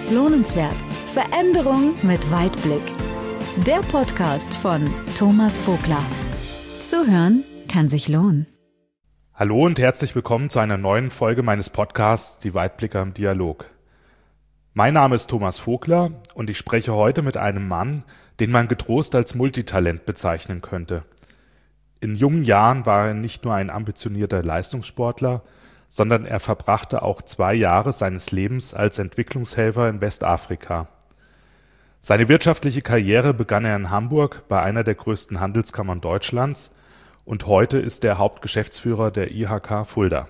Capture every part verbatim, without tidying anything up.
Lohnenswert. Veränderung mit Weitblick. Der Podcast von Thomas Vogler. Zuhören kann sich lohnen. Hallo und herzlich willkommen zu einer neuen Folge meines Podcasts Die Weitblicker im Dialog. Mein Name ist Thomas Vogler und ich spreche heute mit einem Mann, den man getrost als Multitalent bezeichnen könnte. In jungen Jahren war er nicht nur ein ambitionierter Leistungssportler, sondern er verbrachte auch zwei Jahre seines Lebens als Entwicklungshelfer in Westafrika. Seine wirtschaftliche Karriere begann er in Hamburg bei einer der größten Handelskammern Deutschlands und heute ist er Hauptgeschäftsführer der I H K Fulda.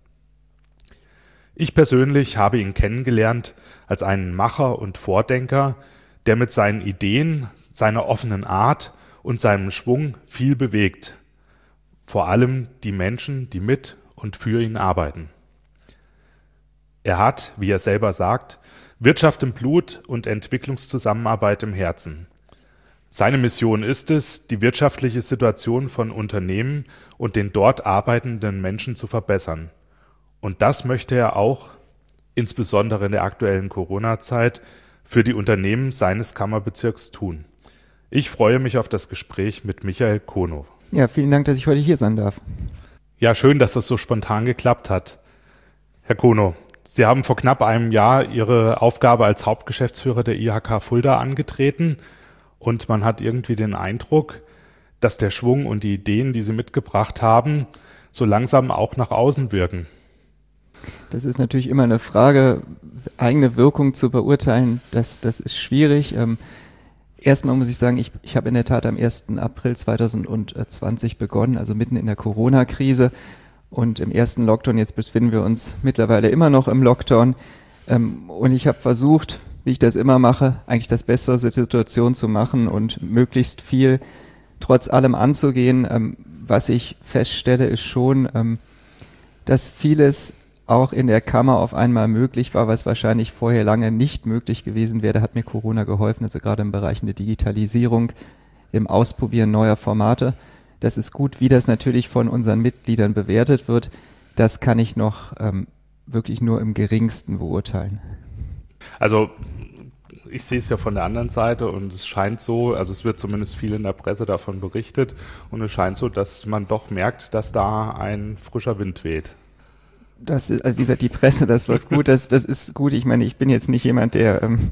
Ich persönlich habe ihn kennengelernt als einen Macher und Vordenker, der mit seinen Ideen, seiner offenen Art und seinem Schwung viel bewegt. Vor allem die Menschen, die mit und für ihn arbeiten. Er hat, wie er selber sagt, Wirtschaft im Blut und Entwicklungszusammenarbeit im Herzen. Seine Mission ist es, die wirtschaftliche Situation von Unternehmen und den dort arbeitenden Menschen zu verbessern. Und das möchte er auch, insbesondere in der aktuellen Corona-Zeit, für die Unternehmen seines Kammerbezirks tun. Ich freue mich auf das Gespräch mit Michael Konow. Ja, vielen Dank, dass ich heute hier sein darf. Ja, schön, dass das so spontan geklappt hat. Herr Konow, Sie haben vor knapp einem Jahr Ihre Aufgabe als Hauptgeschäftsführer der I H K Fulda angetreten und man hat irgendwie den Eindruck, dass der Schwung und die Ideen, die Sie mitgebracht haben, so langsam auch nach außen wirken. Das ist natürlich immer eine Frage, eigene Wirkung zu beurteilen, das, das ist schwierig. Ähm, erstmal muss ich sagen, ich, ich habe in der Tat am ersten April zweitausendzwanzig begonnen, also mitten in der Corona-Krise. Und im ersten Lockdown, jetzt befinden wir uns mittlerweile immer noch im Lockdown. Ähm, und ich habe versucht, wie ich das immer mache, eigentlich das Beste aus der Situation zu machen und möglichst viel trotz allem anzugehen. Ähm, was ich feststelle, ist schon, ähm, dass vieles auch in der Kammer auf einmal möglich war, was wahrscheinlich vorher lange nicht möglich gewesen wäre. Da hat mir Corona geholfen, also gerade im Bereich der Digitalisierung, im Ausprobieren neuer Formate. Das ist gut, wie das natürlich von unseren Mitgliedern bewertet wird. Das kann ich noch ähm, wirklich nur im geringsten beurteilen. Also ich sehe es ja von der anderen Seite und es scheint so, also es wird zumindest viel in der Presse davon berichtet und es scheint so, dass man doch merkt, dass da ein frischer Wind weht. Das ist, also wie gesagt, die Presse, das läuft gut, das, das ist gut. Ich meine, ich bin jetzt nicht jemand, der, ähm,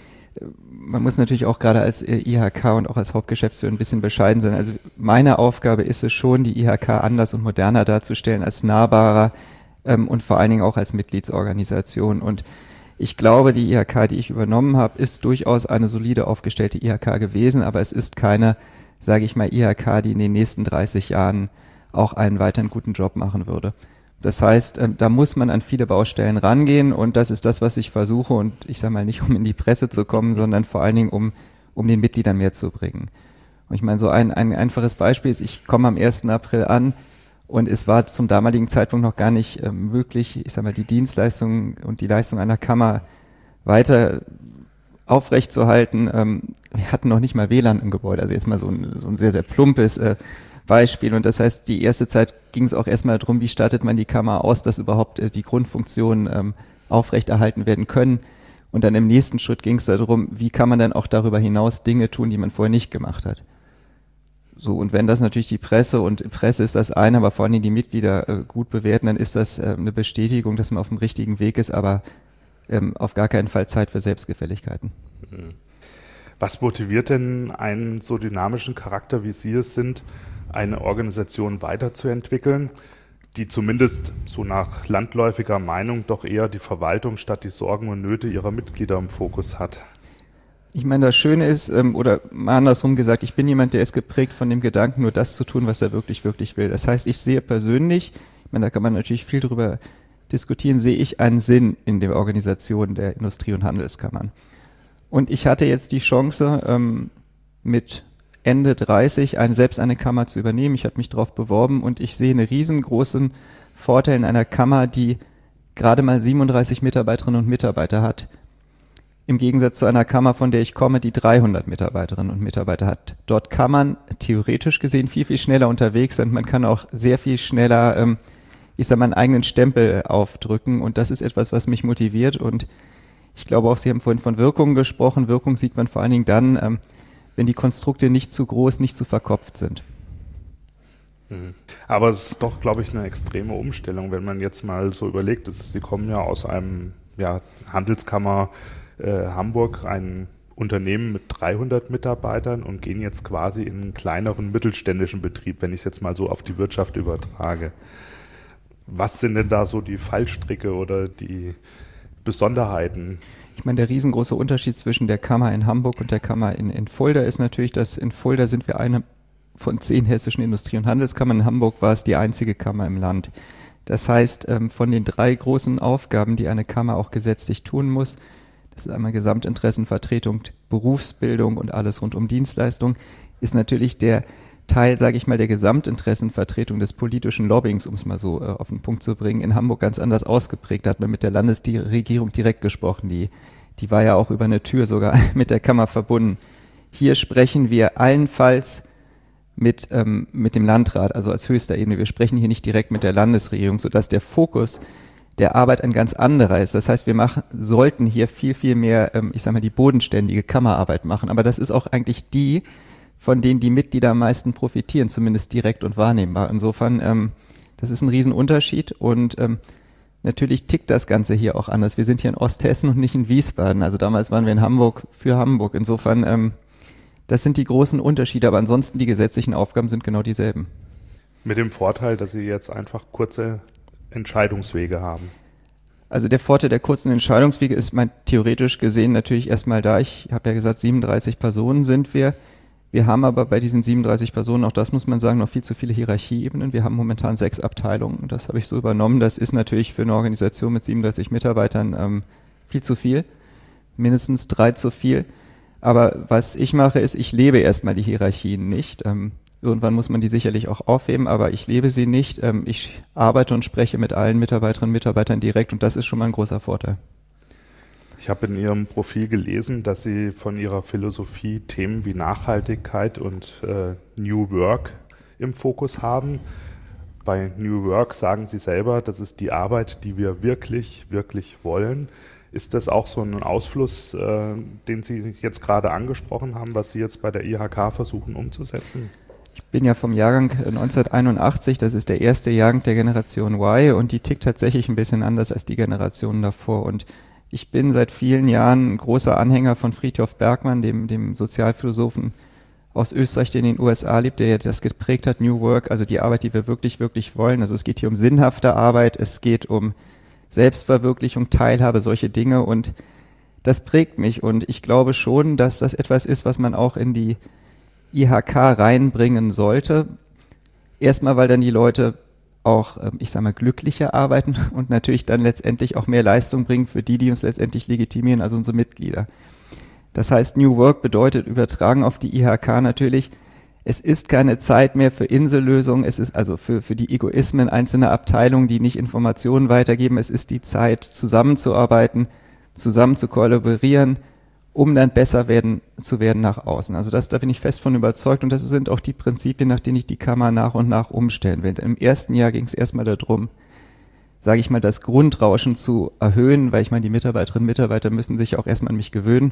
man muss natürlich auch gerade als I H K und auch als Hauptgeschäftsführer ein bisschen bescheiden sein. Also meine Aufgabe ist es schon, die I H K anders und moderner darzustellen, als nahbarer ähm, und vor allen Dingen auch als Mitgliedsorganisation. Und ich glaube, die I H K, die ich übernommen habe, ist durchaus eine solide aufgestellte I H K gewesen, aber es ist keine, sage ich mal, I H K, die in den nächsten dreißig Jahren auch einen weiteren guten Job machen würde. Das heißt, da muss man an viele Baustellen rangehen und das ist das, was ich versuche und ich sage mal nicht, um in die Presse zu kommen, sondern vor allen Dingen, um um den Mitgliedern mehr zu bringen. Und ich meine, so ein, ein einfaches Beispiel ist, ich komme am ersten April an und es war zum damaligen Zeitpunkt noch gar nicht äh, möglich, ich sage mal, die Dienstleistung und die Leistung einer Kammer weiter aufrechtzuerhalten. Ähm, wir hatten noch nicht mal W L A N im Gebäude, also jetzt mal so ein, so ein sehr, sehr plumpes äh, Beispiel. Und das heißt, die erste Zeit ging es auch erstmal darum, wie startet man die Kammer aus, dass überhaupt äh, die Grundfunktionen ähm, aufrechterhalten werden können. Und dann im nächsten Schritt ging es darum, wie kann man dann auch darüber hinaus Dinge tun, die man vorher nicht gemacht hat. So, und wenn das natürlich die Presse, und Presse ist das eine, aber vor allem die Mitglieder äh, gut bewerten, dann ist das äh, eine Bestätigung, dass man auf dem richtigen Weg ist, aber ähm, auf gar keinen Fall Zeit für Selbstgefälligkeiten. Was motiviert denn einen so dynamischen Charakter, wie Sie es sind, eine Organisation weiterzuentwickeln, die zumindest so nach landläufiger Meinung doch eher die Verwaltung statt die Sorgen und Nöte ihrer Mitglieder im Fokus hat? Ich meine, das Schöne ist, ähm, oder mal andersrum gesagt, ich bin jemand, der ist geprägt von dem Gedanken, nur das zu tun, was er wirklich, wirklich will. Das heißt, ich sehe persönlich, ich meine, da kann man natürlich viel drüber diskutieren, sehe ich einen Sinn in der Organisation der Industrie- und Handelskammern. Und ich hatte jetzt die Chance, ähm, mit Ende dreißig eine, selbst eine Kammer zu übernehmen. Ich habe mich darauf beworben und ich sehe einen riesengroßen Vorteil in einer Kammer, die gerade mal siebenunddreißig Mitarbeiterinnen und Mitarbeiter hat. Im Gegensatz zu einer Kammer, von der ich komme, die dreihundert Mitarbeiterinnen und Mitarbeiter hat. Dort kann man theoretisch gesehen viel, viel schneller unterwegs sein. Man kann auch sehr viel schneller, ähm, ich sag mal, einen eigenen Stempel aufdrücken. Und das ist etwas, was mich motiviert. Und Ich glaube auch, Sie haben vorhin von Wirkung gesprochen. Wirkung sieht man vor allen Dingen dann, ähm, wenn die Konstrukte nicht zu groß, nicht zu verkopft sind. Aber es ist doch, glaube ich, eine extreme Umstellung, wenn man jetzt mal so überlegt, dass Sie kommen ja aus einem ja, Handelskammer äh, Hamburg, ein Unternehmen mit dreihundert Mitarbeitern und gehen jetzt quasi in einen kleineren mittelständischen Betrieb, wenn ich es jetzt mal so auf die Wirtschaft übertrage. Was sind denn da so die Fallstricke oder die Besonderheiten? Ich meine, der riesengroße Unterschied zwischen der Kammer in Hamburg und der Kammer in, in Fulda ist natürlich, dass in Fulda sind wir eine von zehn hessischen Industrie- und Handelskammern. In Hamburg war es die einzige Kammer im Land. Das heißt, von den drei großen Aufgaben, die eine Kammer auch gesetzlich tun muss, das ist einmal Gesamtinteressenvertretung, Berufsbildung und alles rund um Dienstleistung, ist natürlich der Teil, sage ich mal, der Gesamtinteressenvertretung des politischen Lobbyings, um es mal so äh, auf den Punkt zu bringen, in Hamburg ganz anders ausgeprägt. Da hat man mit der Landesregierung direkt gesprochen. Die, die war ja auch über eine Tür sogar mit der Kammer verbunden. Hier sprechen wir allenfalls mit, ähm, mit dem Landrat, also als höchster Ebene. Wir sprechen hier nicht direkt mit der Landesregierung, sodass der Fokus der Arbeit ein ganz anderer ist. Das heißt, wir machen, sollten hier viel, viel mehr, ähm, ich sag mal, die bodenständige Kammerarbeit machen. Aber das ist auch eigentlich die, von denen die Mitglieder am meisten profitieren, zumindest direkt und wahrnehmbar. Insofern, ähm, das ist ein Riesenunterschied und ähm, natürlich tickt das Ganze hier auch anders. Wir sind hier in Osthessen und nicht in Wiesbaden. Also damals waren wir in Hamburg für Hamburg. Insofern, ähm, das sind die großen Unterschiede, aber ansonsten die gesetzlichen Aufgaben sind genau dieselben. Mit dem Vorteil, dass Sie jetzt einfach kurze Entscheidungswege haben. Also der Vorteil der kurzen Entscheidungswege ist mein theoretisch gesehen natürlich erstmal da. Ich habe ja gesagt, siebenunddreißig Personen sind wir. Wir haben aber bei diesen siebenunddreißig Personen, auch das muss man sagen, noch viel zu viele Hierarchieebenen. Wir haben momentan sechs Abteilungen. Das habe ich so übernommen. Das ist natürlich für eine Organisation mit siebenunddreißig Mitarbeitern ähm, viel zu viel. Mindestens drei zu viel. Aber was ich mache, ist, ich lebe erstmal die Hierarchien nicht. Ähm, irgendwann muss man die sicherlich auch aufheben, aber ich lebe sie nicht. Ähm, ich arbeite und spreche mit allen Mitarbeiterinnen und Mitarbeitern direkt und das ist schon mal ein großer Vorteil. Ich habe in Ihrem Profil gelesen, dass Sie von Ihrer Philosophie Themen wie Nachhaltigkeit und äh, New Work im Fokus haben. Bei New Work sagen Sie selber, das ist die Arbeit, die wir wirklich, wirklich wollen. Ist das auch so ein Ausfluss, äh, den Sie jetzt gerade angesprochen haben, was Sie jetzt bei der I H K versuchen umzusetzen? Ich bin ja vom Jahrgang neunzehnhunderteinundachtzig, das ist der erste Jahrgang der Generation Y und die tickt tatsächlich ein bisschen anders als die Generationen davor und ich bin seit vielen Jahren ein großer Anhänger von Frithjof Bergmann, dem, dem Sozialphilosophen aus Österreich, der in den U S A lebt, der das geprägt hat, New Work, also die Arbeit, die wir wirklich, wirklich wollen. Also es geht hier um sinnhafte Arbeit, es geht um Selbstverwirklichung, Teilhabe, solche Dinge und das prägt mich und ich glaube schon, dass das etwas ist, was man auch in die I H K reinbringen sollte. Erstmal, weil dann die Leute auch, ich sag mal, glücklicher arbeiten und natürlich dann letztendlich auch mehr Leistung bringen für die, die uns letztendlich legitimieren, also unsere Mitglieder. Das heißt, New Work bedeutet übertragen auf die I H K natürlich, es ist keine Zeit mehr für Insellösungen, es ist also für, für die Egoismen einzelner Abteilungen, die nicht Informationen weitergeben, es ist die Zeit, zusammenzuarbeiten, zusammen zu kollaborieren, um dann besser werden zu werden nach außen. Also das, da bin ich fest von überzeugt und das sind auch die Prinzipien, nach denen ich die Kammer nach und nach umstellen will. Im ersten Jahr ging es erstmal darum, sage ich mal, das Grundrauschen zu erhöhen, weil ich meine, die Mitarbeiterinnen und Mitarbeiter müssen sich auch erstmal an mich gewöhnen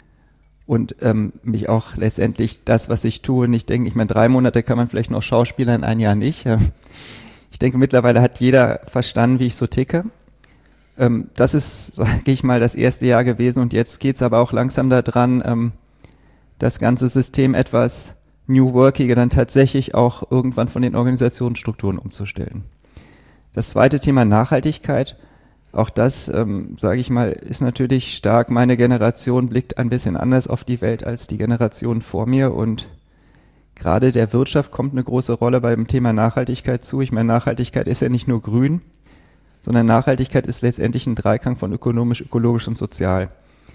und ähm, mich auch letztendlich das, was ich tue, nicht denken, ich meine, drei Monate kann man vielleicht noch Schauspielern, ein Jahr nicht. Ich denke, mittlerweile hat jeder verstanden, wie ich so ticke. Ähm, das ist, sage ich mal, das erste Jahr gewesen und jetzt geht's aber auch langsam daran, ähm, das ganze System etwas New Workiger dann tatsächlich auch irgendwann von den Organisationsstrukturen umzustellen. Das zweite Thema Nachhaltigkeit, auch das, ähm, sage ich mal, ist natürlich stark. Meine Generation blickt ein bisschen anders auf die Welt als die Generation vor mir und gerade der Wirtschaft kommt eine große Rolle beim Thema Nachhaltigkeit zu. Ich meine, Nachhaltigkeit ist ja nicht nur grün, sondern Nachhaltigkeit ist letztendlich ein Dreiklang von ökonomisch, ökologisch und sozial.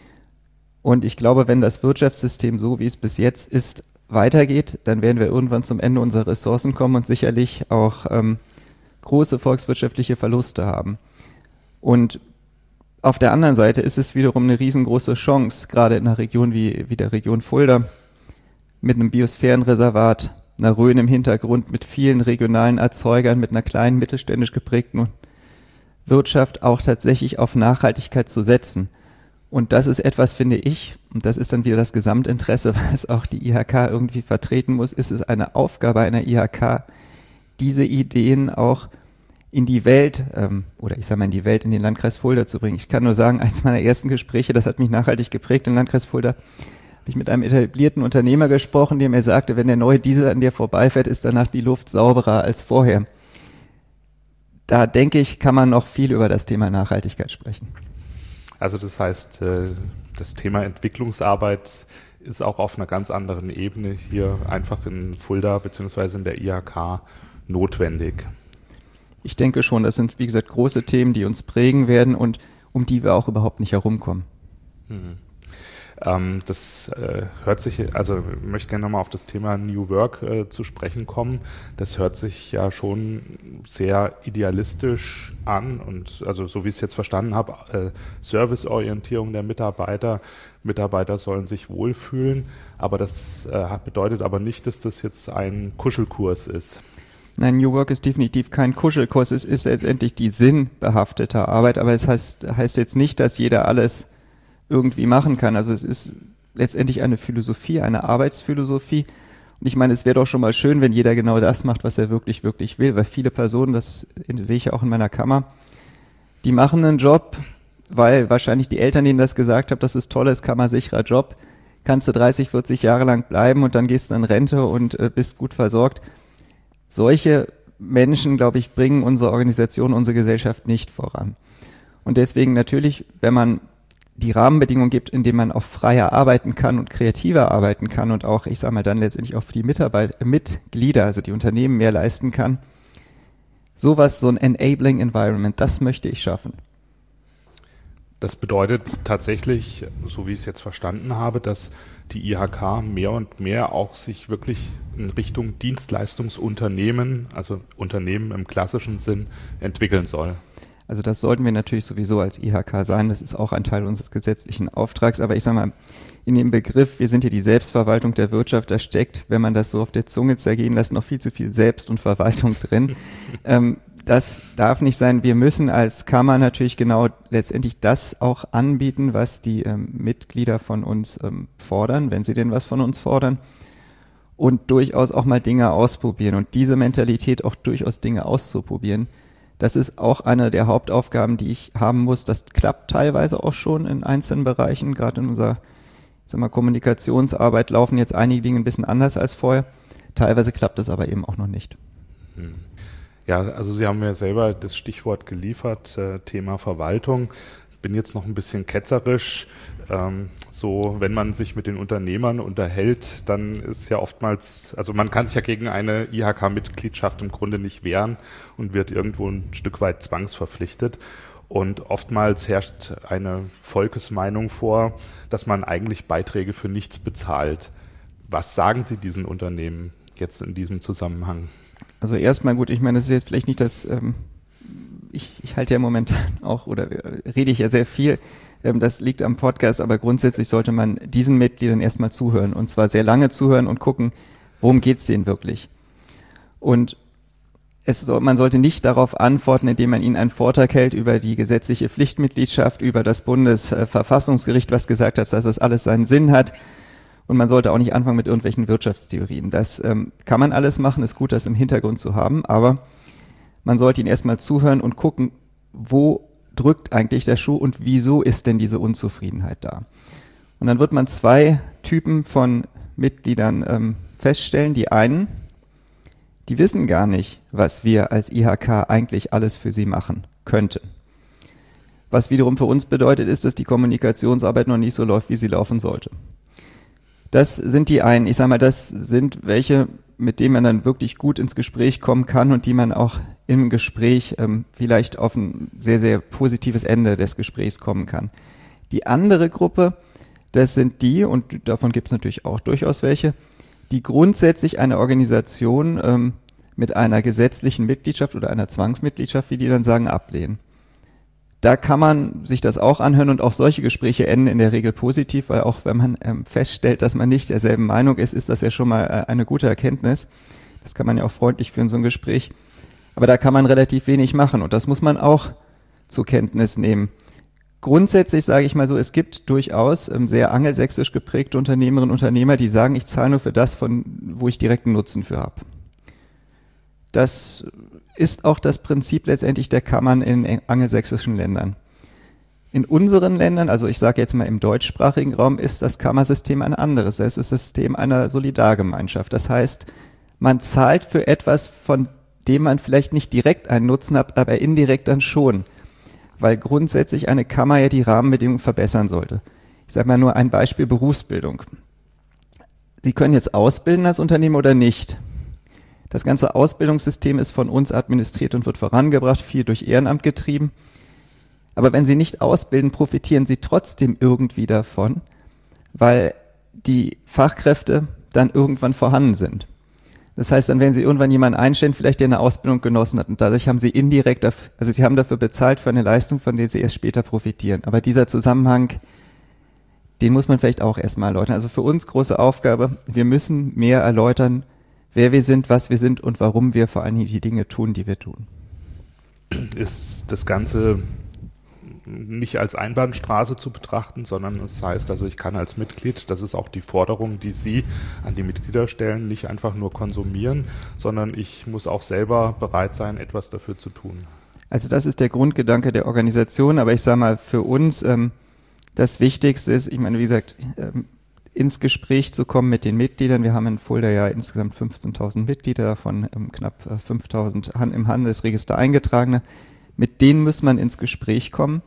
Und ich glaube, wenn das Wirtschaftssystem so, wie es bis jetzt ist, weitergeht, dann werden wir irgendwann zum Ende unserer Ressourcen kommen und sicherlich auch ähm, große volkswirtschaftliche Verluste haben. Und auf der anderen Seite ist es wiederum eine riesengroße Chance, gerade in einer Region wie, wie der Region Fulda, mit einem Biosphärenreservat, einer Rhön im Hintergrund, mit vielen regionalen Erzeugern, mit einer kleinen mittelständisch geprägten Wirtschaft auch tatsächlich auf Nachhaltigkeit zu setzen. Und das ist etwas, finde ich, und das ist dann wieder das Gesamtinteresse, was auch die I H K irgendwie vertreten muss, ist es eine Aufgabe einer I H K, diese Ideen auch in die Welt, ähm, oder ich sage mal in die Welt, in den Landkreis Fulda zu bringen. Ich kann nur sagen, eines meiner ersten Gespräche, das hat mich nachhaltig geprägt im Landkreis Fulda, habe ich mit einem etablierten Unternehmer gesprochen, der mir sagte, wenn der neue Diesel an dir vorbeifährt, ist danach die Luft sauberer als vorher. Da denke ich, kann man noch viel über das Thema Nachhaltigkeit sprechen. Also das heißt, das Thema Entwicklungsarbeit ist auch auf einer ganz anderen Ebene hier einfach in Fulda beziehungsweise in der I H K notwendig. Ich denke schon, das sind, wie gesagt, große Themen, die uns prägen werden und um die wir auch überhaupt nicht herumkommen. Mhm. Ähm, das äh, hört sich, also ich möchte gerne nochmal auf das Thema New Work äh, zu sprechen kommen. Das hört sich ja schon sehr idealistisch an und also so wie ich es jetzt verstanden habe, äh, Serviceorientierung der Mitarbeiter. Mitarbeiter sollen sich wohlfühlen, aber das äh, bedeutet aber nicht, dass das jetzt ein Kuschelkurs ist. Nein, New Work ist definitiv kein Kuschelkurs, es ist letztendlich die sinnbehaftete Arbeit, aber es heißt, heißt jetzt nicht, dass jeder alles irgendwie machen kann. Also es ist letztendlich eine Philosophie, eine Arbeitsphilosophie. Und ich meine, es wäre doch schon mal schön, wenn jeder genau das macht, was er wirklich, wirklich will, weil viele Personen, das sehe ich ja auch in meiner Kammer, die machen einen Job, weil wahrscheinlich die Eltern denen das gesagt haben, das ist tolles, kammersicherer Job, kannst du dreißig, vierzig Jahre lang bleiben und dann gehst du in Rente und äh, bist gut versorgt. Solche Menschen, glaube ich, bringen unsere Organisation, unsere Gesellschaft nicht voran. Und deswegen natürlich, wenn man die Rahmenbedingungen gibt, in denen man auch freier arbeiten kann und kreativer arbeiten kann und auch, ich sage mal, dann letztendlich auch für die Mitarbeiter, Mitglieder, also die Unternehmen mehr leisten kann. Sowas, so ein Enabling Environment, das möchte ich schaffen. Das bedeutet tatsächlich, so wie ich es jetzt verstanden habe, dass die I H K mehr und mehr auch sich wirklich in Richtung Dienstleistungsunternehmen, also Unternehmen im klassischen Sinn, entwickeln soll. Also das sollten wir natürlich sowieso als I H K sein. Das ist auch ein Teil unseres gesetzlichen Auftrags. Aber ich sage mal, in dem Begriff, wir sind hier die Selbstverwaltung der Wirtschaft, da steckt, wenn man das so auf der Zunge zergehen lässt, noch viel zu viel Selbst und Verwaltung drin. ähm, das darf nicht sein. Wir müssen als Kammer natürlich genau letztendlich das auch anbieten, was die ähm, Mitglieder von uns ähm, fordern, wenn sie denn was von uns fordern. Und durchaus auch mal Dinge ausprobieren. Und diese Mentalität, auch durchaus Dinge auszuprobieren, das ist auch eine der Hauptaufgaben, die ich haben muss. Das klappt teilweise auch schon in einzelnen Bereichen. Gerade in unserer, ich sag mal, Kommunikationsarbeit laufen jetzt einige Dinge ein bisschen anders als vorher. Teilweise klappt es aber eben auch noch nicht. Ja, also Sie haben ja selber das Stichwort geliefert, äh, Thema Verwaltung. Ich bin jetzt noch ein bisschen ketzerisch. Ähm, so, wenn man sich mit den Unternehmern unterhält, dann ist ja oftmals, also man kann sich ja gegen eine I H K-Mitgliedschaft im Grunde nicht wehren und wird irgendwo ein Stück weit zwangsverpflichtet. Und oftmals herrscht eine Volksmeinung vor, dass man eigentlich Beiträge für nichts bezahlt. Was sagen Sie diesen Unternehmen jetzt in diesem Zusammenhang? Also erstmal gut, ich meine, das ist jetzt vielleicht nicht das, ähm, ich, ich halte ja momentan auch, oder rede ich ja sehr viel, ähm, das liegt am Podcast, aber grundsätzlich sollte man diesen Mitgliedern erstmal zuhören und zwar sehr lange zuhören und gucken, worum geht's denen wirklich. Und es soll, man sollte nicht darauf antworten, indem man ihnen einen Vortrag hält über die gesetzliche Pflichtmitgliedschaft, über das Bundesverfassungsgericht, was gesagt hat, dass das alles seinen Sinn hat. Und man sollte auch nicht anfangen mit irgendwelchen Wirtschaftstheorien. Das ähm, kann man alles machen, ist gut, das im Hintergrund zu haben, aber man sollte ihnen erstmal zuhören und gucken, wo drückt eigentlich der Schuh und wieso ist denn diese Unzufriedenheit da. Und dann wird man zwei Typen von Mitgliedern ähm, feststellen. Die einen, die wissen gar nicht, was wir als I H K eigentlich alles für sie machen könnten. Was wiederum für uns bedeutet, ist, dass die Kommunikationsarbeit noch nicht so läuft, wie sie laufen sollte. Das sind die einen. Ich sage mal, das sind welche, mit denen man dann wirklich gut ins Gespräch kommen kann und die man auch im Gespräch ähm, vielleicht auf ein sehr, sehr positives Ende des Gesprächs kommen kann. Die andere Gruppe, das sind die, und davon gibt es natürlich auch durchaus welche, die grundsätzlich eine Organisation ähm, mit einer gesetzlichen Mitgliedschaft oder einer Zwangsmitgliedschaft, wie die dann sagen, ablehnen. Da kann man sich das auch anhören und auch solche Gespräche enden in der Regel positiv, weil auch wenn man ähm, feststellt, dass man nicht derselben Meinung ist, ist das ja schon mal äh, eine gute Erkenntnis. Das kann man ja auch freundlich führen, so ein Gespräch. Aber da kann man relativ wenig machen und das muss man auch zur Kenntnis nehmen. Grundsätzlich sage ich mal so, es gibt durchaus ähm, sehr angelsächsisch geprägte Unternehmerinnen und Unternehmer, die sagen, ich zahle nur für das, von wo ich direkten Nutzen für habe. Das ist auch das Prinzip letztendlich der Kammern in angelsächsischen Ländern. In unseren Ländern, also ich sage jetzt mal im deutschsprachigen Raum, ist das Kammersystem ein anderes. Es ist das System einer Solidargemeinschaft. Das heißt, man zahlt für etwas, von dem man vielleicht nicht direkt einen Nutzen hat, aber indirekt dann schon. Weil grundsätzlich eine Kammer ja die Rahmenbedingungen verbessern sollte. Ich sage mal nur ein Beispiel: Berufsbildung. Sie können jetzt ausbilden als Unternehmer oder nicht. Das ganze Ausbildungssystem ist von uns administriert und wird vorangebracht, viel durch Ehrenamt getrieben. Aber wenn Sie nicht ausbilden, profitieren Sie trotzdem irgendwie davon, weil die Fachkräfte dann irgendwann vorhanden sind. Das heißt, dann werden Sie irgendwann jemanden einstellen, vielleicht der eine Ausbildung genossen hat, und dadurch haben Sie indirekt, dafür, also Sie haben dafür bezahlt für eine Leistung, von der Sie erst später profitieren. Aber dieser Zusammenhang, den muss man vielleicht auch erstmal erläutern. Also für uns große Aufgabe, wir müssen mehr erläutern, wer wir sind, was wir sind und warum wir vor allem die Dinge tun, die wir tun. Ist das Ganze nicht als Einbahnstraße zu betrachten, sondern es heißt, also ich kann als Mitglied, das ist auch die Forderung, die Sie an die Mitglieder stellen, nicht einfach nur konsumieren, sondern ich muss auch selber bereit sein, etwas dafür zu tun. Also das ist der Grundgedanke der Organisation, aber ich sage mal, für uns ähm, das Wichtigste ist, ich meine, wie gesagt, ähm, ins Gespräch zu kommen mit den Mitgliedern. Wir haben in Fulda ja insgesamt fünfzehntausend Mitglieder, davon ähm, knapp äh, fünftausend Han- im Handelsregister eingetragene. Mit denen muss man ins Gespräch kommen.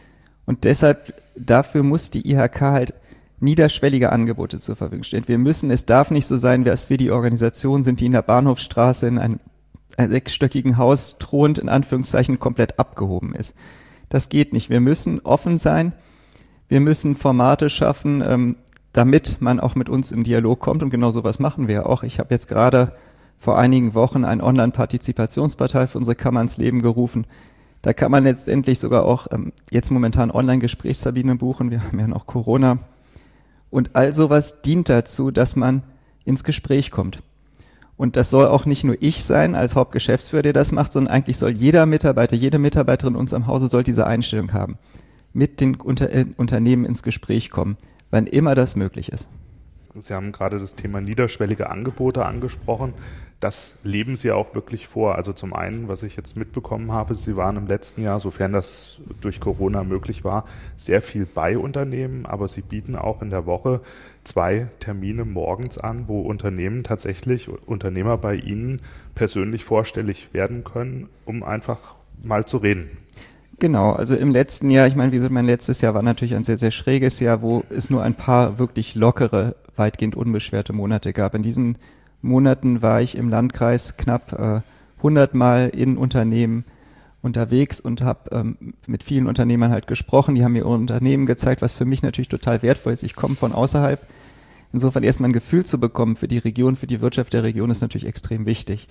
Und deshalb, dafür muss die I H K halt niederschwellige Angebote zur Verfügung stellen. Wir müssen, es darf nicht so sein, dass wir die Organisation sind, die in der Bahnhofstraße in einem, einem sechsstöckigen Haus thront, in Anführungszeichen komplett abgehoben ist. Das geht nicht. Wir müssen offen sein. Wir müssen Formate schaffen, ähm, damit man auch mit uns im Dialog kommt. Und genau sowas machen wir auch. Ich habe jetzt gerade vor einigen Wochen ein Online-Partizipationsportal für unsere Kammer ins Leben gerufen. Da kann man letztendlich sogar auch ähm, jetzt momentan Online-Gesprächskabinen buchen. Wir haben ja noch Corona. Und all sowas dient dazu, dass man ins Gespräch kommt. Und das soll auch nicht nur ich sein als Hauptgeschäftsführer, der das macht, sondern eigentlich soll jeder Mitarbeiter, jede Mitarbeiterin in unserem Hause soll diese Einstellung haben. Mit den Unter- äh, Unternehmen ins Gespräch kommen, wann immer das möglich ist. Sie haben gerade das Thema niederschwellige Angebote angesprochen. Das leben Sie auch wirklich vor. Also zum einen, was ich jetzt mitbekommen habe, Sie waren im letzten Jahr, sofern das durch Corona möglich war, sehr viel bei Unternehmen, aber Sie bieten auch in der Woche zwei Termine morgens an, wo Unternehmen tatsächlich, Unternehmer bei Ihnen persönlich vorstellig werden können, um einfach mal zu reden. Genau, also im letzten Jahr, ich meine, wie gesagt, mein letztes Jahr war natürlich ein sehr, sehr schräges Jahr, wo es nur ein paar wirklich lockere, weitgehend unbeschwerte Monate gab. In diesen Monaten war ich im Landkreis knapp äh, hundert Mal in Unternehmen unterwegs und habe ähm, mit vielen Unternehmern halt gesprochen. Die haben mir ihr Unternehmen gezeigt, was für mich natürlich total wertvoll ist. Ich komme von außerhalb. Insofern erstmal ein Gefühl zu bekommen für die Region, für die Wirtschaft der Region ist natürlich extrem wichtig.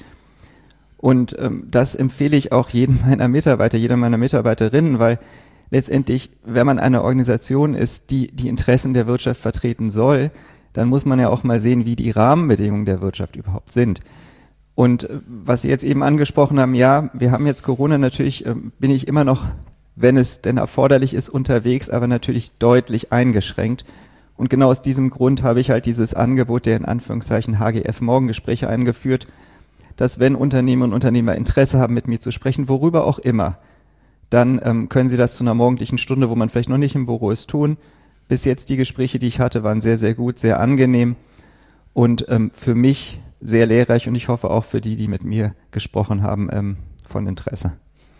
Und ähm, das empfehle ich auch jedem meiner Mitarbeiter, jeder meiner Mitarbeiterinnen, weil letztendlich, wenn man eine Organisation ist, die die Interessen der Wirtschaft vertreten soll, dann muss man ja auch mal sehen, wie die Rahmenbedingungen der Wirtschaft überhaupt sind. Und äh, was Sie jetzt eben angesprochen haben, ja, wir haben jetzt Corona, natürlich äh, bin ich immer noch, wenn es denn erforderlich ist, unterwegs, aber natürlich deutlich eingeschränkt. Und genau aus diesem Grund habe ich halt dieses Angebot der in Anführungszeichen H G F-Morgengespräche eingeführt, dass wenn Unternehmerinnen und Unternehmer Interesse haben, mit mir zu sprechen, worüber auch immer, dann ähm, können sie das zu einer morgendlichen Stunde, wo man vielleicht noch nicht im Büro ist, tun. Bis jetzt die Gespräche, die ich hatte, waren sehr, sehr gut, sehr angenehm und ähm, für mich sehr lehrreich und ich hoffe auch für die, die mit mir gesprochen haben, ähm, von Interesse.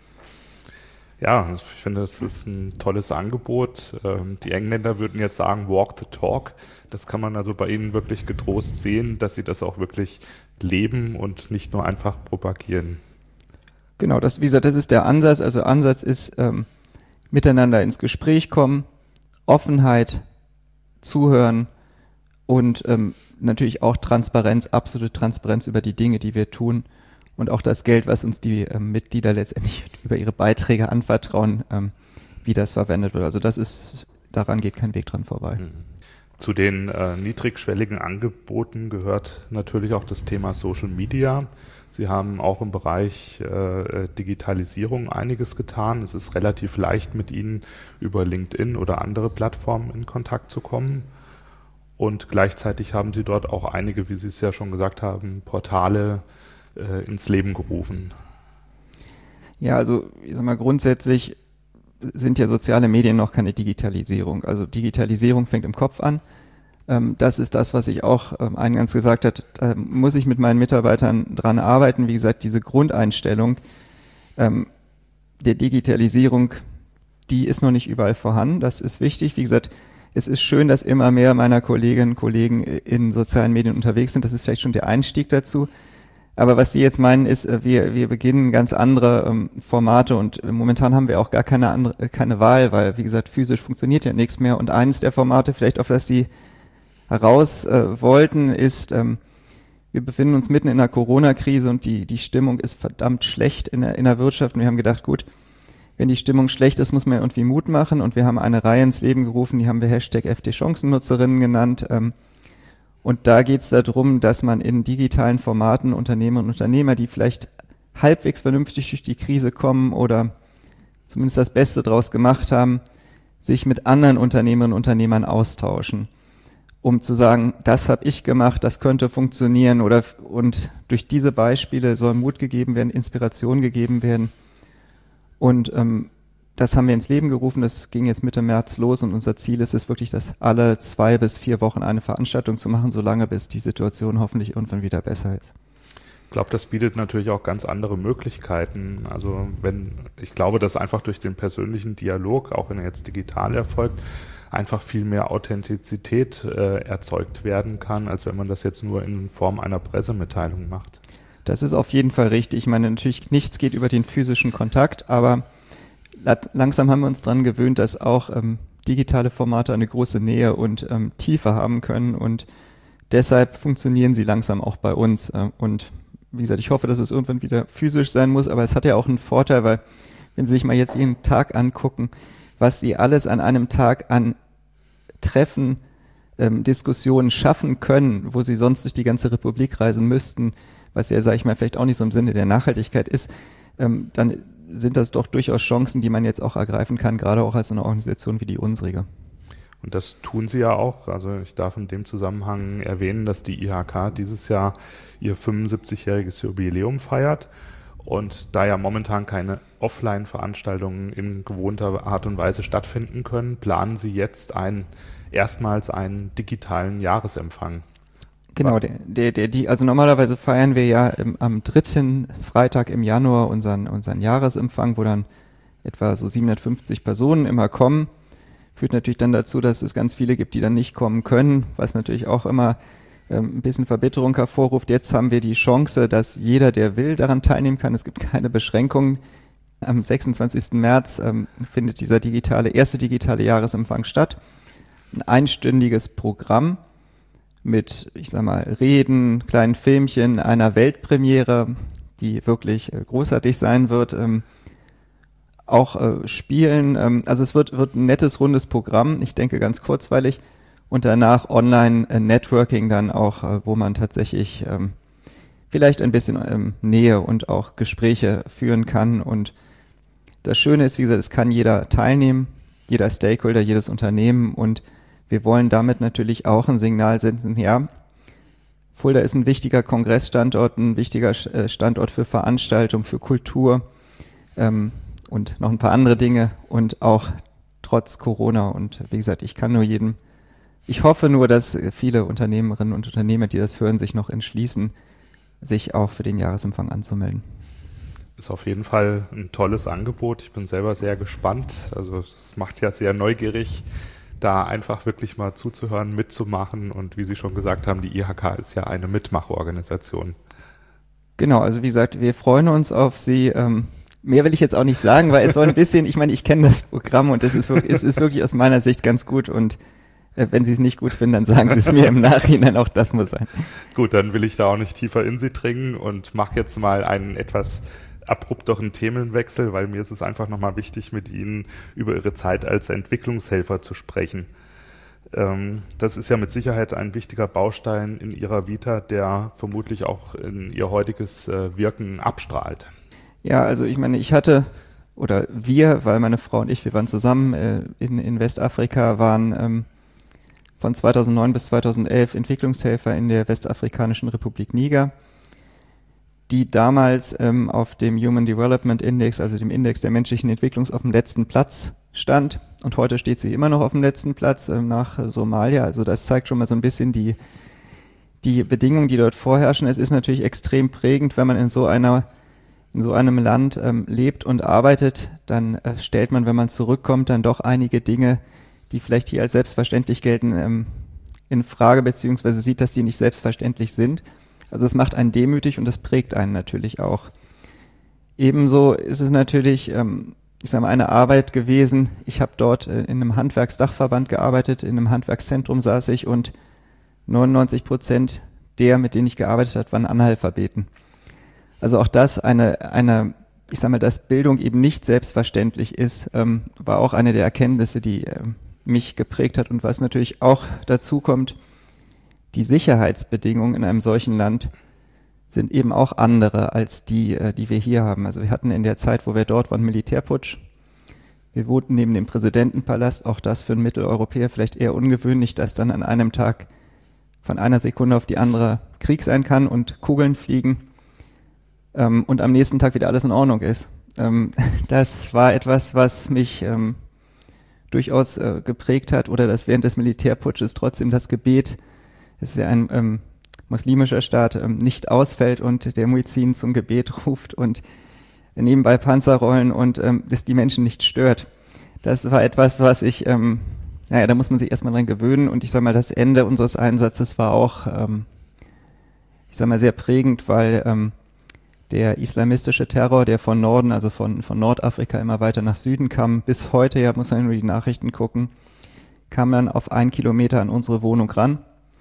Ja, ich finde, das ist ein tolles Angebot. Die Engländer würden jetzt sagen, walk the talk. Das kann man also bei Ihnen wirklich getrost sehen, dass Sie das auch wirklich leben und nicht nur einfach propagieren. Genau, das, wie gesagt, das ist der Ansatz. Also Ansatz ist, ähm, miteinander ins Gespräch kommen, Offenheit, zuhören und ähm, natürlich auch Transparenz, absolute Transparenz über die Dinge, die wir tun. Und auch das Geld, was uns die ähm, Mitglieder letztendlich über ihre Beiträge anvertrauen, ähm, wie das verwendet wird. Also das ist, daran geht kein Weg dran vorbei. Zu den äh, niedrigschwelligen Angeboten gehört natürlich auch das Thema Social Media. Sie haben auch im Bereich äh, Digitalisierung einiges getan. Es ist relativ leicht, mit Ihnen über LinkedIn oder andere Plattformen in Kontakt zu kommen. Und gleichzeitig haben Sie dort auch einige, wie Sie es ja schon gesagt haben, Portale äh, ins Leben gerufen. Ja, also ich sag mal, grundsätzlich sind ja soziale Medien noch keine Digitalisierung. Also Digitalisierung fängt im Kopf an. Das ist das, was ich auch eingangs gesagt habe, da muss ich mit meinen Mitarbeitern dran arbeiten. Wie gesagt, diese Grundeinstellung ähm, der Digitalisierung, die ist noch nicht überall vorhanden. Das ist wichtig. Wie gesagt, es ist schön, dass immer mehr meiner Kolleginnen und Kollegen in sozialen Medien unterwegs sind. Das ist vielleicht schon der Einstieg dazu. Aber was Sie jetzt meinen, ist, wir, wir beginnen ganz andere ähm, Formate und momentan haben wir auch gar keine andere, keine Wahl, weil, wie gesagt, physisch funktioniert ja nichts mehr. Und eines der Formate, vielleicht auf das Sie heraus äh, wollten, ist, ähm, wir befinden uns mitten in einer Corona-Krise und die, die Stimmung ist verdammt schlecht in der, in der Wirtschaft. Und wir haben gedacht, gut, wenn die Stimmung schlecht ist, muss man irgendwie Mut machen. Und wir haben eine Reihe ins Leben gerufen, die haben wir Hashtag F D Chancennutzerinnen genannt. Ähm, und da geht es darum, dass man in digitalen Formaten Unternehmerinnen und Unternehmer, die vielleicht halbwegs vernünftig durch die Krise kommen oder zumindest das Beste draus gemacht haben, sich mit anderen Unternehmerinnen und Unternehmern austauschen, um zu sagen, das habe ich gemacht, das könnte funktionieren oder und durch diese Beispiele soll Mut gegeben werden, Inspiration gegeben werden und ähm, das haben wir ins Leben gerufen, das ging jetzt Mitte März los und unser Ziel ist es wirklich, das alle zwei bis vier Wochen eine Veranstaltung zu machen, solange bis die Situation hoffentlich irgendwann wieder besser ist. Ich glaube, das bietet natürlich auch ganz andere Möglichkeiten. Also wenn, ich glaube, dass einfach durch den persönlichen Dialog, auch wenn er jetzt digital erfolgt, einfach viel mehr Authentizität äh, erzeugt werden kann, als wenn man das jetzt nur in Form einer Pressemitteilung macht. Das ist auf jeden Fall richtig. Ich meine, natürlich nichts geht über den physischen Kontakt, aber langsam haben wir uns dran gewöhnt, dass auch ähm, digitale Formate eine große Nähe und ähm, Tiefe haben können und deshalb funktionieren sie langsam auch bei uns. Äh, und wie gesagt, ich hoffe, dass es irgendwann wieder physisch sein muss, aber es hat ja auch einen Vorteil, weil wenn Sie sich mal jetzt Ihren Tag angucken, was Sie alles an einem Tag an Treffen, ähm, Diskussionen schaffen können, wo Sie sonst durch die ganze Republik reisen müssten, was ja, sage ich mal, vielleicht auch nicht so im Sinne der Nachhaltigkeit ist, ähm, dann sind das doch durchaus Chancen, die man jetzt auch ergreifen kann, gerade auch als eine Organisation wie die unsrige. Und das tun Sie ja auch. Also ich darf in dem Zusammenhang erwähnen, dass die I H K dieses Jahr ihr fünfundsiebzigjähriges Jubiläum feiert. Und da ja momentan keine Offline-Veranstaltungen in gewohnter Art und Weise stattfinden können, planen Sie jetzt einen, erstmals einen digitalen Jahresempfang. Genau, der, der, der, die, also normalerweise feiern wir ja im, am dritten Freitag im Januar unseren, unseren Jahresempfang, wo dann etwa so siebenhundertfünfzig Personen immer kommen. Führt natürlich dann dazu, dass es ganz viele gibt, die dann nicht kommen können, was natürlich auch immer ähm, ein bisschen Verbitterung hervorruft. Jetzt haben wir die Chance, dass jeder, der will, daran teilnehmen kann. Es gibt keine Beschränkungen. Am sechsundzwanzigsten März ähm, findet dieser digitale, erste digitale Jahresempfang statt. Ein einstündiges Programm mit, ich sag mal, Reden, kleinen Filmchen, einer Weltpremiere, die wirklich äh, großartig sein wird, ähm, auch äh, Spielen. Ähm, also es wird, wird ein nettes, rundes Programm, ich denke ganz kurzweilig, und danach Online-Networking dann auch, äh, wo man tatsächlich ähm, vielleicht ein bisschen ähm, Nähe und auch Gespräche führen kann. Und das Schöne ist, wie gesagt, es kann jeder teilnehmen, jeder Stakeholder, jedes Unternehmen, und wir wollen damit natürlich auch ein Signal senden, ja, Fulda ist ein wichtiger Kongressstandort, ein wichtiger Standort für Veranstaltungen, für Kultur ähm, und noch ein paar andere Dinge, und auch trotz Corona. Und wie gesagt, ich kann nur jedem, ich hoffe nur, dass viele Unternehmerinnen und Unternehmer, die das hören, sich noch entschließen, sich auch für den Jahresempfang anzumelden. Ist auf jeden Fall ein tolles Angebot. Ich bin selber sehr gespannt. Also es macht ja sehr neugierig, da einfach wirklich mal zuzuhören, mitzumachen. Und wie Sie schon gesagt haben, die I H K ist ja eine Mitmachorganisation. Genau, also wie gesagt, wir freuen uns auf Sie. Ähm, mehr will ich jetzt auch nicht sagen, weil es soll ein bisschen, ich meine, ich kenne das Programm und es ist wirklich, es ist wirklich aus meiner Sicht ganz gut, und äh, wenn Sie es nicht gut finden, dann sagen Sie es mir im Nachhinein, auch das muss sein. Gut, dann will ich da auch nicht tiefer in Sie dringen und mache jetzt mal einen etwas abrupteren Themenwechsel, weil mir ist es einfach nochmal wichtig, mit Ihnen über Ihre Zeit als Entwicklungshelfer zu sprechen. Ähm, das ist ja mit Sicherheit ein wichtiger Baustein in Ihrer Vita, der vermutlich auch in Ihr heutiges äh, Wirken abstrahlt. Ja, also ich meine, ich hatte, oder wir, weil meine Frau und ich, wir waren zusammen äh, in, in Westafrika, waren ähm, von zweitausendneun bis zweitausendelf Entwicklungshelfer in der Westafrikanischen Republik Niger, die damals ähm, auf dem Human Development Index, also dem Index der menschlichen Entwicklung, auf dem letzten Platz stand. Und heute steht sie immer noch auf dem letzten Platz ähm, nach Somalia. Also das zeigt schon mal so ein bisschen die, die Bedingungen, die dort vorherrschen. Es ist natürlich extrem prägend, wenn man in so einer in so einem Land ähm, lebt und arbeitet, dann äh, stellt man, wenn man zurückkommt, dann doch einige Dinge, die vielleicht hier als selbstverständlich gelten, ähm, in Frage, beziehungsweise sieht, dass die nicht selbstverständlich sind. Also es macht einen demütig und das prägt einen natürlich auch. Ebenso ist es natürlich, ähm, ich sage mal, eine Arbeit gewesen. Ich habe dort äh, in einem Handwerksdachverband gearbeitet, in einem Handwerkszentrum saß ich und neunundneunzig Prozent der, mit denen ich gearbeitet habe, waren Analphabeten. Also auch das eine, eine, ich sage mal, dass Bildung eben nicht selbstverständlich ist, ähm, war auch eine der Erkenntnisse, die äh, mich geprägt hat. Und was natürlich auch dazu kommt, die Sicherheitsbedingungen in einem solchen Land sind eben auch andere als die, äh, die wir hier haben. Also wir hatten in der Zeit, wo wir dort waren, Militärputsch. Wir wohnten neben dem Präsidentenpalast, auch das für einen Mitteleuropäer vielleicht eher ungewöhnlich, dass dann an einem Tag von einer Sekunde auf die andere Krieg sein kann und Kugeln fliegen. Ähm, und am nächsten Tag wieder alles in Ordnung ist. Ähm, das war etwas, was mich ähm, durchaus äh, geprägt hat, oder dass während des Militärputsches trotzdem das Gebet, es ist ja ein ähm, muslimischer Staat, ähm, nicht ausfällt und der Muezzin zum Gebet ruft und nebenbei Panzer rollen und ähm, das die Menschen nicht stört. Das war etwas, was ich, ähm, naja, da muss man sich erstmal dran gewöhnen, und ich sag mal, das Ende unseres Einsatzes war auch, ähm, ich sag mal, sehr prägend, weil ähm, der islamistische Terror, der von Norden, also von, von Nordafrika immer weiter nach Süden kam, bis heute, ja, muss man nur die Nachrichten gucken, kam dann auf einen Kilometer an unsere Wohnung ran,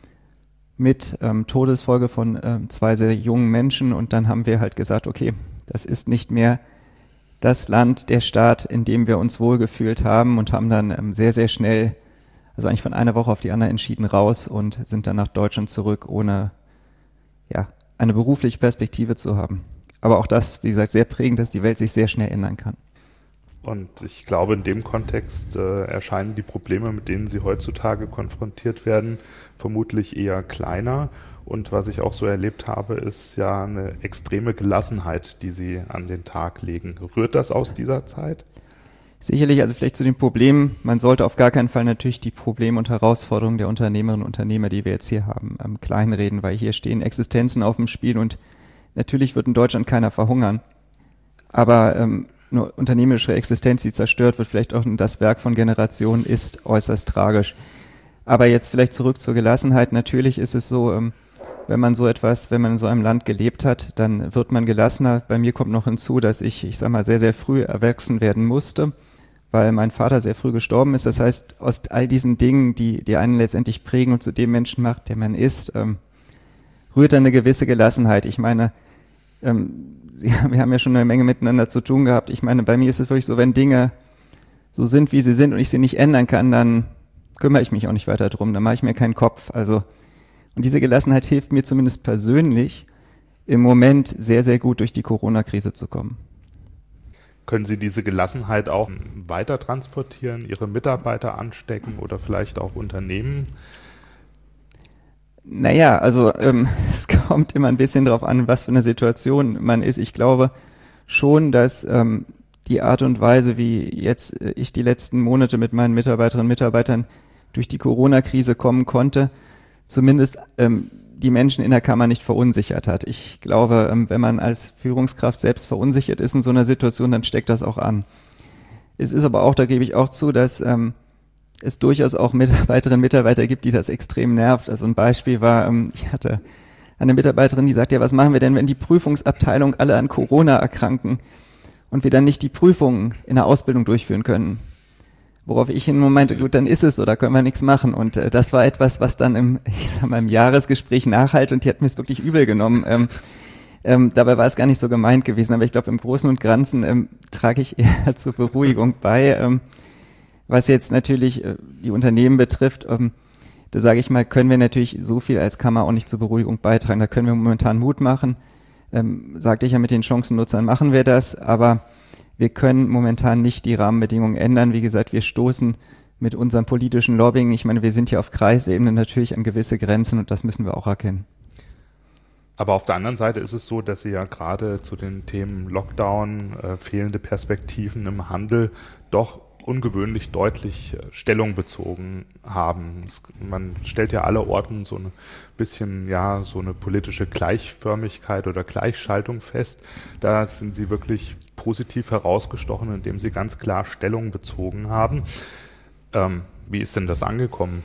mit ähm, Todesfolge von ähm, zwei sehr jungen Menschen, und dann haben wir halt gesagt, okay, das ist nicht mehr das Land, der Staat, in dem wir uns wohlgefühlt haben, und haben dann ähm, sehr, sehr schnell, also eigentlich von einer Woche auf die andere entschieden raus und sind dann nach Deutschland zurück, ohne, ja, eine berufliche Perspektive zu haben. Aber auch das, wie gesagt, sehr prägend, dass die Welt sich sehr schnell ändern kann. Und ich glaube, in dem Kontext äh, erscheinen die Probleme, mit denen Sie heutzutage konfrontiert werden, vermutlich eher kleiner. Und was ich auch so erlebt habe, ist ja eine extreme Gelassenheit, die Sie an den Tag legen. Rührt das aus dieser Zeit? Sicherlich, also vielleicht zu den Problemen. Man sollte auf gar keinen Fall natürlich die Probleme und Herausforderungen der Unternehmerinnen und Unternehmer, die wir jetzt hier haben, ähm, kleinreden, weil hier stehen Existenzen auf dem Spiel, und natürlich wird in Deutschland keiner verhungern. Aber ähm, nur unternehmerische Existenz, die zerstört wird, vielleicht auch das Werk von Generationen, ist äußerst tragisch. Aber jetzt vielleicht zurück zur Gelassenheit. Natürlich ist es so, ähm, wenn man so etwas, wenn man in so einem Land gelebt hat, dann wird man gelassener. Bei mir kommt noch hinzu, dass ich, ich sag mal, sehr, sehr früh erwachsen werden musste, weil mein Vater sehr früh gestorben ist. Das heißt, aus all diesen Dingen, die, die einen letztendlich prägen und zu dem Menschen macht, der man ist, ähm, rührt eine gewisse Gelassenheit. Ich meine, ähm, Sie, wir haben ja schon eine Menge miteinander zu tun gehabt. Ich meine, bei mir ist es wirklich so, wenn Dinge so sind, wie sie sind, und ich sie nicht ändern kann, dann kümmere ich mich auch nicht weiter drum. Dann mache ich mir keinen Kopf. Also, und diese Gelassenheit hilft mir zumindest persönlich im Moment sehr, sehr gut durch die Corona-Krise zu kommen. Können Sie diese Gelassenheit auch weiter transportieren, Ihre Mitarbeiter anstecken oder vielleicht auch Unternehmen? Naja, also ähm, es kommt immer ein bisschen drauf an, was für eine Situation man ist. Ich glaube schon, dass ähm, die Art und Weise, wie jetzt äh, ich die letzten Monate mit meinen Mitarbeiterinnen und Mitarbeitern durch die Corona-Krise kommen konnte, zumindest ähm, die Menschen in der Kammer nicht verunsichert hat. Ich glaube, ähm, wenn man als Führungskraft selbst verunsichert ist in so einer Situation, dann steckt das auch an. Es ist aber auch, da gebe ich auch zu, dass ähm, es durchaus auch Mitarbeiterinnen und Mitarbeiter gibt, die das extrem nervt. Also ein Beispiel war, ähm, ich hatte eine Mitarbeiterin, die sagt, ja, was machen wir denn, wenn die Prüfungsabteilung alle an Corona erkranken und wir dann nicht die Prüfungen in der Ausbildung durchführen können? Worauf ich hin meinte, gut, dann ist es so, da können wir nichts machen. Und äh, das war etwas, was dann im, ich sag mal, im Jahresgespräch nachhalt, und die hat mir es wirklich übel genommen. Ähm, ähm, dabei war es gar nicht so gemeint gewesen, aber ich glaube, im Großen und Ganzen ähm, trage ich eher zur Beruhigung bei, ähm, Was jetzt natürlich äh, die Unternehmen betrifft, ähm, da sage ich mal, können wir natürlich so viel als Kammer auch nicht zur Beruhigung beitragen. Da können wir momentan Mut machen. Ähm, sagte ich ja, mit den Chancennutzern machen wir das, aber wir können momentan nicht die Rahmenbedingungen ändern. Wie gesagt, wir stoßen mit unserem politischen Lobbying, ich meine, wir sind ja auf Kreisebene natürlich an gewisse Grenzen und das müssen wir auch erkennen. Aber auf der anderen Seite ist es so, dass Sie ja gerade zu den Themen Lockdown, äh, fehlende Perspektiven im Handel doch ungewöhnlich deutlich Stellung bezogen haben. Es, man stellt ja allerorten so ein bisschen, ja, so eine politische Gleichförmigkeit oder Gleichschaltung fest. Da sind Sie wirklich positiv herausgestochen, indem Sie ganz klar Stellung bezogen haben. Ähm, wie ist denn das angekommen?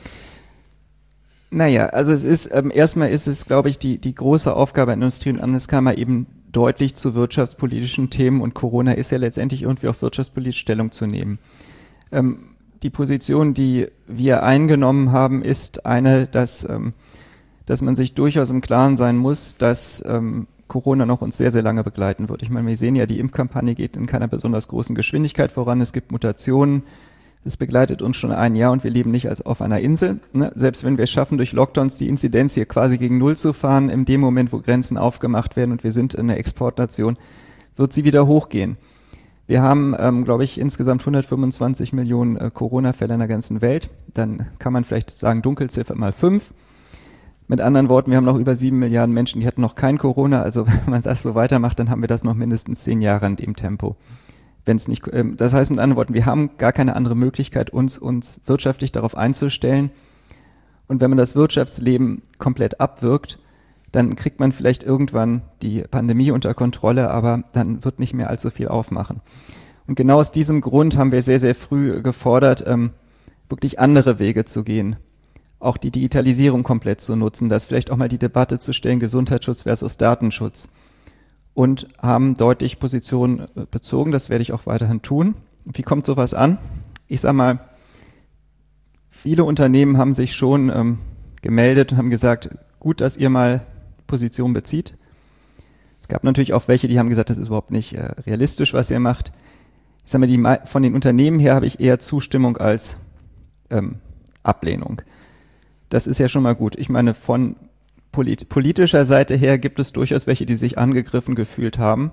Naja, also es ist, ähm, erstmal ist es, glaube ich, die, die große Aufgabe der Industrie- und Handelskammer eben deutlich zu wirtschaftspolitischen Themen und Corona ist ja letztendlich irgendwie auch wirtschaftspolitisch Stellung zu nehmen. Ähm, die Position, die wir eingenommen haben, ist eine, dass, ähm, dass man sich durchaus im Klaren sein muss, dass ähm, Corona noch uns sehr, sehr lange begleiten wird. Ich meine, wir sehen ja, die Impfkampagne geht in keiner besonders großen Geschwindigkeit voran. Es gibt Mutationen. Es begleitet uns schon ein Jahr und wir leben nicht als auf einer Insel. Ne? Selbst wenn wir es schaffen, durch Lockdowns die Inzidenz hier quasi gegen Null zu fahren, in dem Moment, wo Grenzen aufgemacht werden und wir sind eine Exportnation, wird sie wieder hochgehen. Wir haben, ähm, glaube ich, insgesamt hundertfünfundzwanzig Millionen äh, Corona-Fälle in der ganzen Welt. Dann kann man vielleicht sagen, Dunkelziffer mal fünf. Mit anderen Worten, wir haben noch über sieben Milliarden Menschen, die hatten noch kein Corona. Also wenn man das so weitermacht, dann haben wir das noch mindestens zehn Jahre in dem Tempo. Wenn es nicht, ähm, das heißt mit anderen Worten, wir haben gar keine andere Möglichkeit, uns, uns wirtschaftlich darauf einzustellen. Und wenn man das Wirtschaftsleben komplett abwirkt, dann kriegt man vielleicht irgendwann die Pandemie unter Kontrolle, aber dann wird nicht mehr allzu viel aufmachen. Und genau aus diesem Grund haben wir sehr, sehr früh gefordert, ähm, wirklich andere Wege zu gehen. Auch die Digitalisierung komplett zu nutzen, das vielleicht auch mal die Debatte zu stellen, Gesundheitsschutz versus Datenschutz. Und haben deutlich Positionen bezogen, das werde ich auch weiterhin tun. Wie kommt sowas an? Ich sag mal, viele Unternehmen haben sich schon ähm, gemeldet und haben gesagt, gut, dass ihr mal Position bezieht. Es gab natürlich auch welche, die haben gesagt, das ist überhaupt nicht äh, realistisch, was ihr macht. Ich sag mal, die, von den Unternehmen her habe ich eher Zustimmung als ähm, Ablehnung. Das ist ja schon mal gut. Ich meine, von polit- politischer Seite her gibt es durchaus welche, die sich angegriffen gefühlt haben.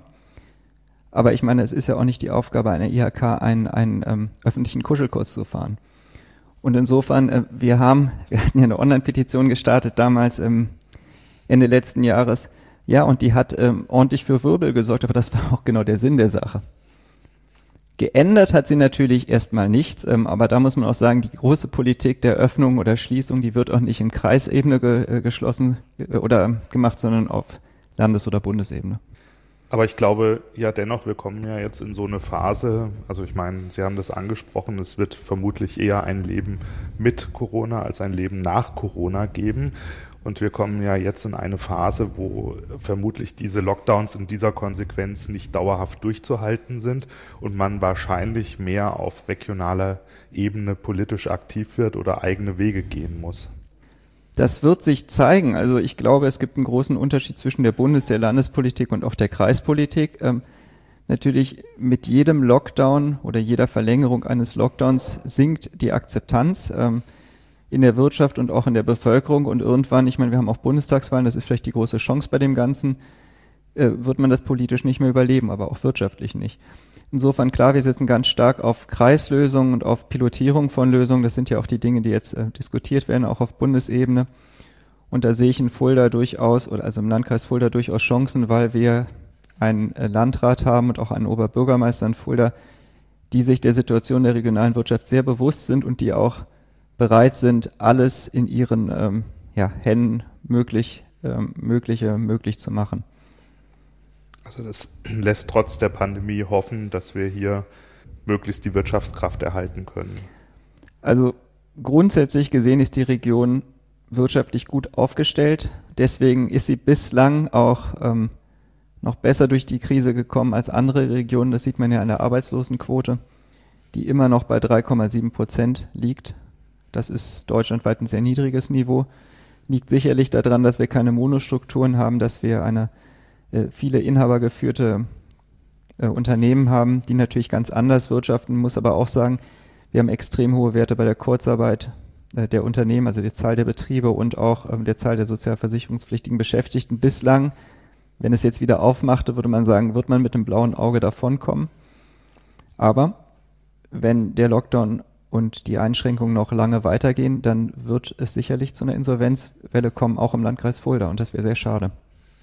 Aber ich meine, es ist ja auch nicht die Aufgabe einer I H K, einen, einen ähm, öffentlichen Kuschelkurs zu fahren. Und insofern, äh, wir haben, wir hatten ja eine Online-Petition gestartet damals ähm, Ende letzten Jahres. Ja, und die hat ähm, ordentlich für Wirbel gesorgt, aber das war auch genau der Sinn der Sache. Geändert hat sie natürlich erstmal nichts, ähm, aber da muss man auch sagen, die große Politik der Öffnung oder Schließung, die wird auch nicht in Kreisebene ge- äh, geschlossen äh, oder gemacht, sondern auf Landes- oder Bundesebene. Aber ich glaube ja dennoch, wir kommen ja jetzt in so eine Phase, also ich meine, Sie haben das angesprochen, es wird vermutlich eher ein Leben mit Corona als ein Leben nach Corona geben. Und wir kommen ja jetzt in eine Phase, wo vermutlich diese Lockdowns in dieser Konsequenz nicht dauerhaft durchzuhalten sind und man wahrscheinlich mehr auf regionaler Ebene politisch aktiv wird oder eigene Wege gehen muss. Das wird sich zeigen. Also ich glaube, es gibt einen großen Unterschied zwischen der Bundes-, der Landespolitik und auch der Kreispolitik. Ähm, natürlich mit jedem Lockdown oder jeder Verlängerung eines Lockdowns sinkt die Akzeptanz ähm, in der Wirtschaft und auch in der Bevölkerung. Und irgendwann, ich meine, wir haben auch Bundestagswahlen, das ist vielleicht die große Chance bei dem Ganzen, äh, wird man das politisch nicht mehr überleben, aber auch wirtschaftlich nicht. Insofern, klar, wir setzen ganz stark auf Kreislösungen und auf Pilotierung von Lösungen. Das sind ja auch die Dinge, die jetzt äh, diskutiert werden, auch auf Bundesebene. Und da sehe ich in Fulda durchaus, oder also im Landkreis Fulda durchaus Chancen, weil wir einen äh, Landrat haben und auch einen Oberbürgermeister in Fulda, die sich der Situation der regionalen Wirtschaft sehr bewusst sind und die auch bereit sind, alles in ihren ähm, ja, Händen möglich, ähm, Mögliche möglich zu machen. Also das lässt trotz der Pandemie hoffen, dass wir hier möglichst die Wirtschaftskraft erhalten können. Also grundsätzlich gesehen ist die Region wirtschaftlich gut aufgestellt. Deswegen ist sie bislang auch ähm, noch besser durch die Krise gekommen als andere Regionen. Das sieht man ja an der Arbeitslosenquote, die immer noch bei drei Komma sieben Prozent liegt. Das ist deutschlandweit ein sehr niedriges Niveau. Liegt sicherlich daran, dass wir keine Monostrukturen haben, dass wir eine äh, viele inhabergeführte äh, Unternehmen haben, die natürlich ganz anders wirtschaften. Muss aber auch sagen, Wir haben extrem hohe Werte bei der Kurzarbeit äh, der Unternehmen, also die Zahl der Betriebe und auch ähm, der Zahl der sozialversicherungspflichtigen Beschäftigten. Bislang, wenn es jetzt wieder aufmachte, würde man sagen, wird man mit dem blauen Auge davonkommen. Aber wenn der Lockdown und die Einschränkungen noch lange weitergehen, dann wird es sicherlich zu einer Insolvenzwelle kommen, auch im Landkreis Fulda, und das wäre sehr schade.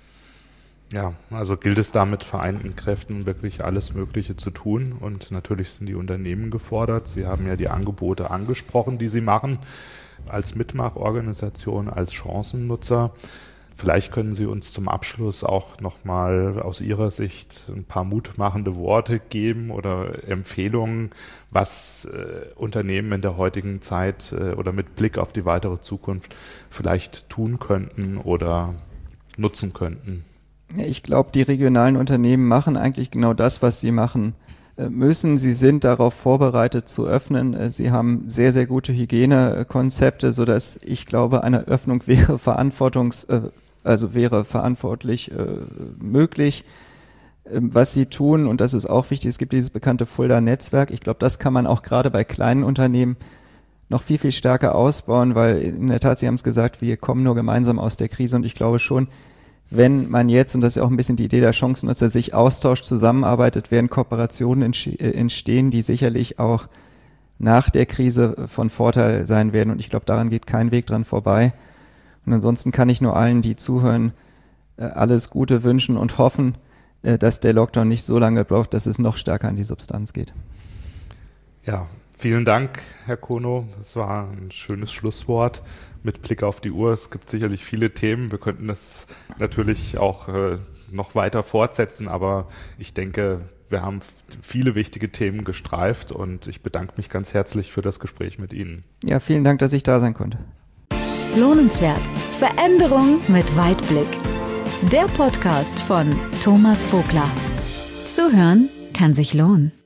Ja, also gilt es da mit vereinten Kräften wirklich alles Mögliche zu tun, und natürlich sind die Unternehmen gefordert. Sie haben ja die Angebote angesprochen, die sie machen, als Mitmachorganisation, als Chancennutzer. Vielleicht können Sie uns zum Abschluss auch nochmal aus Ihrer Sicht ein paar mutmachende Worte geben oder Empfehlungen, was äh, Unternehmen in der heutigen Zeit äh, oder mit Blick auf die weitere Zukunft vielleicht tun könnten oder nutzen könnten. Ich glaube, die regionalen Unternehmen machen eigentlich genau das, was sie machen müssen. Sie sind darauf vorbereitet zu öffnen. Sie haben sehr, sehr gute Hygienekonzepte, sodass ich glaube, eine Öffnung wäre verantwortungs, also wäre verantwortlich möglich. Was sie tun, und das ist auch wichtig, es gibt dieses bekannte Fulda-Netzwerk. Ich glaube, das kann man auch gerade bei kleinen Unternehmen noch viel, viel stärker ausbauen, weil in der Tat, Sie haben es gesagt, wir kommen nur gemeinsam aus der Krise, und ich glaube schon, wenn man jetzt, und das ist ja auch ein bisschen die Idee der Chancen, dass er sich austauscht, zusammenarbeitet, werden Kooperationen entstehen, die sicherlich auch nach der Krise von Vorteil sein werden. Und ich glaube, daran geht kein Weg dran vorbei. Und ansonsten kann ich nur allen, die zuhören, alles Gute wünschen und hoffen, dass der Lockdown nicht so lange braucht, dass es noch stärker an die Substanz geht. Ja, vielen Dank, Herr Kono. Das war ein schönes Schlusswort. Mit Blick auf die Uhr, es gibt sicherlich viele Themen. Wir könnten das natürlich auch äh, noch weiter fortsetzen, aber ich denke, wir haben viele wichtige Themen gestreift, und ich bedanke mich ganz herzlich für das Gespräch mit Ihnen. Ja, vielen Dank, dass ich da sein konnte. Lohnenswert. Veränderung mit Weitblick. Der Podcast von Thomas Vogler. Zuhören kann sich lohnen.